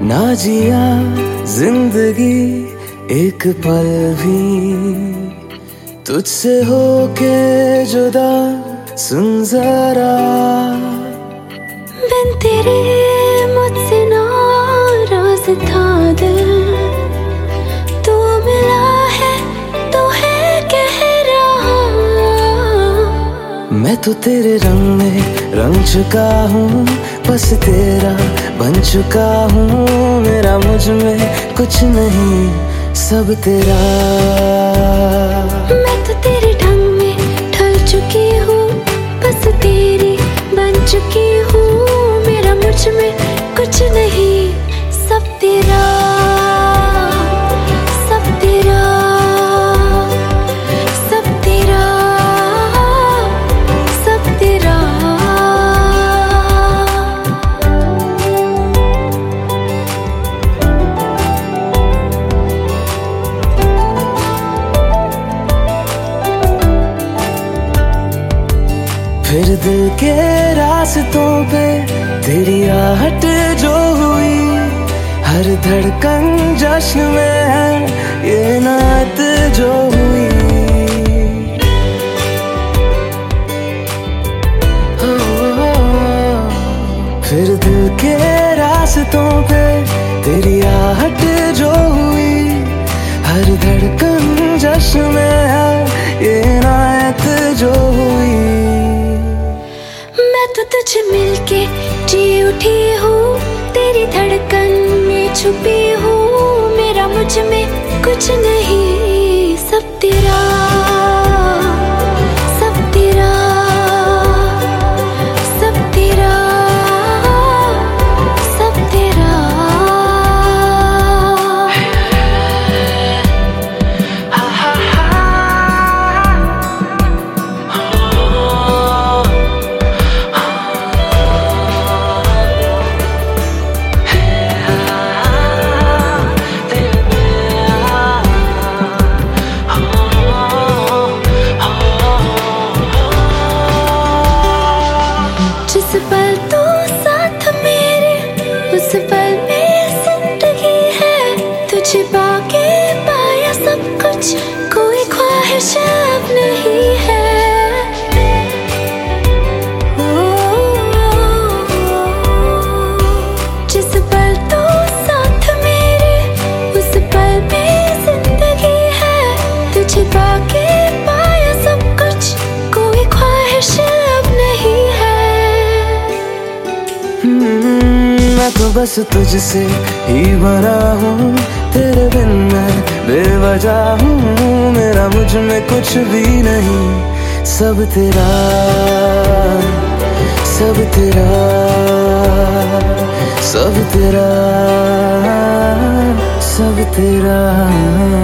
ना जिया जिंदगी एक पल भी तुझसे होके जुदा, सुन जरा बिन तेरे मुझसे नाराज था दिल, तू मिला है तो है कह रहा। मैं तो तेरे रंग में रंग चुका हूँ, बस तेरा बन चुका हूँ। मेरा मुझ में कुछ नहीं, सब तेरा। मैं तो तेरे ढंग में ढल चुकी हूँ, बस तेरी बन चुकी हूँ। मेरा मुझ में कुछ नहीं, सब तेरा, सब तेरा, सब तेरा, सब तेरा। फिर दिल के रास्तों पे तेरी आहट जो हुई, हर धड़कन जश्न में है ये नात जो हुई। फिर दिल के रास्तों पे तेरी आहट जो हुई, हर धड़कन जश्न में है ये नात जो हुई। मैं तो तुझे मिलके जी उठी हूँ, तेरी धड़कन में छुपी हूँ। मेरा मुझ में कुछ नहीं, सब तेरा, सब तेरा, सब तेरा, सब तेरा। जिस पल तू साथ मेरे, उस पल में जिंदगी है। तुझे पाके पाया सब कुछ, कोई ख्वाहिश अब नहीं है। जिस पल तू साथ मेरे, उस पल में जिंदगी है। तुझे पाके पाया सब कुछ, कोई ख्वाहिश अब नहीं है। मैं तो बस तुझसे ही बना हूँ, तेरे बिन मैं बेवजह हूँ। मेरा मुझ में कुछ भी नहीं, सब तेरा, सब तेरा, सब तेरा, सब तेरा।